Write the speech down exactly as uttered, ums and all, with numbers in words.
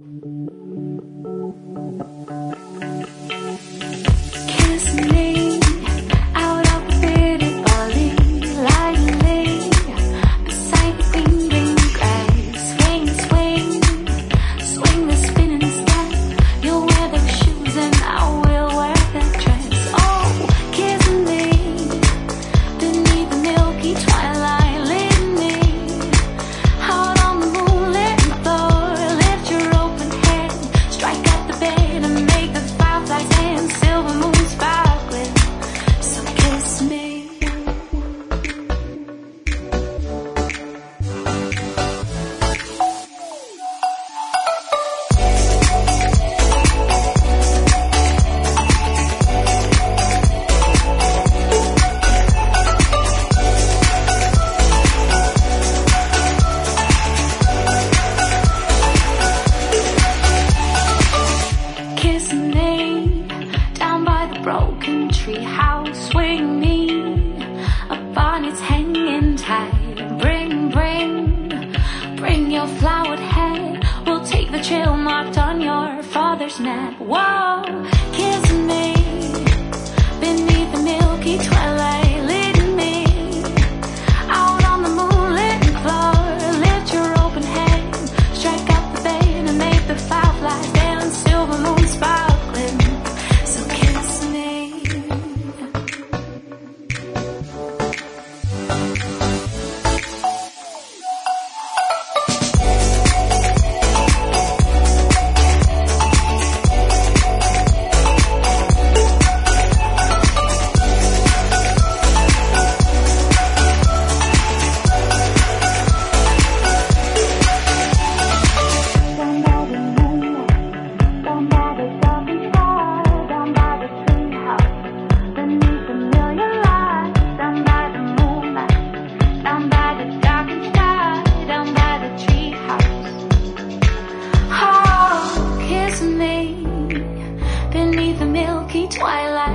Kiss me out of the pretty valley, lightly beside the green, green grass. Swing, swing, swing the spinning step. You'll wear those shoes and I will wear that dress. Oh, kiss me beneath the milky twilight, lead me out on the moonlit floor. Lift your open head, strike up the bed and make the fireflies dance. Silver moon sparkling, so kiss me. Kiss me down by the broken tree house. Swing me up on its hanging tide. Bring, bring, bring your flowered head. We'll take the trail marked on your father's neck. Whoa, kiss me beneath the milky twilight, leading me out on the moonlit floor. Lift your open head, strike up the bed and make the fireflies dance. Silver moon sparkling, so kiss me. Beneath the milky twilight.